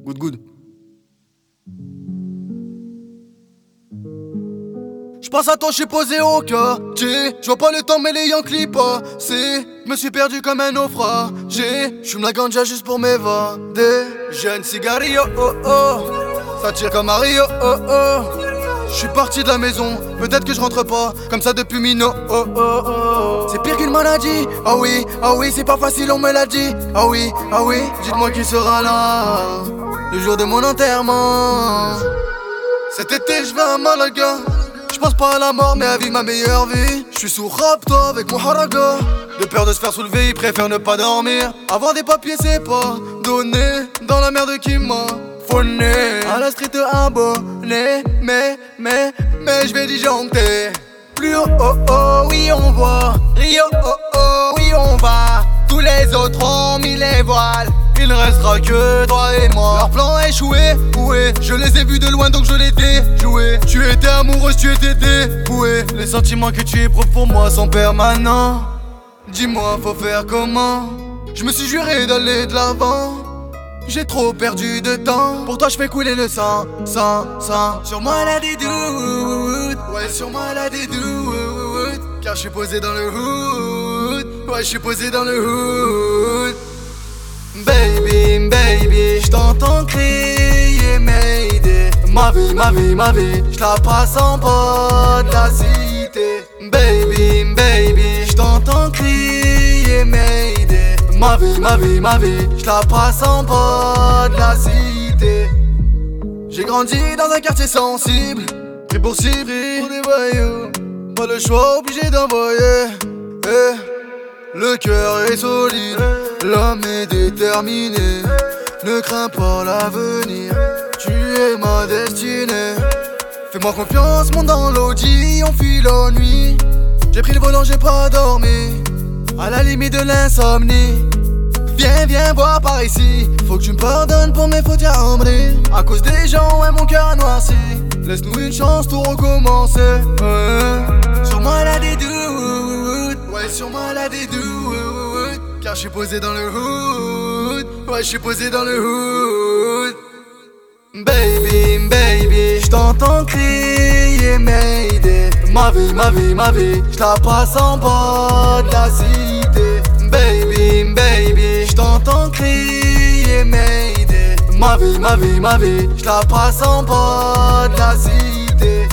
Good, good. J'pense à toi, j'suis posé au quartier. J'vois pas le temps, mais les Yankees passés. Me suis perdu comme un naufragé. J'fume la ganja juste pour m'évader. J'ai une cigarillo, oh oh. Ça tire comme Mario, oh oh. J'suis parti de la maison, peut-être que je rentre pas. Comme ça depuis Mino, oh oh oh. C'est pire qu'une maladie, ah oui, c'est pas facile, on me l'a dit. Ah oui, dites-moi qui sera là le jour de mon enterrement. Cet été je vais à Malaga. J'pense pas à la mort mais à vivre ma meilleure vie. J'suis sous rapto avec mon haraga. De peur de se faire soulever, il préfère ne pas dormir. Avoir des papiers c'est pas donné. Dans la merde qui m'a fauné. À la street abonné. Mais j'vais disjoncter. Plus haut, oh oh, oui on voit Rio, oh oh, oui on va. Tous les autres ont mis les voiles. Il ne restera que toi et moi. Leur plan a échoué, ouais. Je les ai vus de loin donc je l'ai déjoué. Tu étais amoureuse, tu étais dévouée. Les sentiments que tu éprouves pour moi sont permanents. Dis-moi, faut faire comment? Je me suis juré d'aller de l'avant. J'ai trop perdu de temps. Pour toi je fais couler le sang. Sur moi elle a des doutes. Ouais, sur moi elle a des doutes. Car je suis posé dans le hood. Ouais, je suis posé dans le hood. Baby, j't'entends crier Mayday. Ma vie, j'la passe en bas de la cité. Baby, j't'entends crier Mayday. Ma vie, j'la passe en bas de la cité. J'ai grandi dans un quartier sensible, pris pour cible, pour des voyous. Pas le choix, obligé d'envoyer. Le cœur est solide, l'homme est déterminé. Ne crains pas l'avenir, tu es ma destinée. Fais-moi confiance, monte dans l'audi, on file la nuit. J'ai pris le volant, j'ai pas dormi, à la limite de l'insomnie. Viens voir par ici, faut que tu me pardonnes pour mes fautes ambrées. À cause des gens, ouais mon cœur a noirci. Laisse-nous une chance, tout recommencer. Sur moi elle a des doutes. Ouais, sur moi elle a des doutes. Car je suis posé dans le hood. Ouais, je suis posé dans le hood. Baby, j't'entends crier Mayday. Ma vie, j'la passe en bas de la cité. Baby, j't'entends crier Mayday. Ma vie, j'la passe en bas de la cité.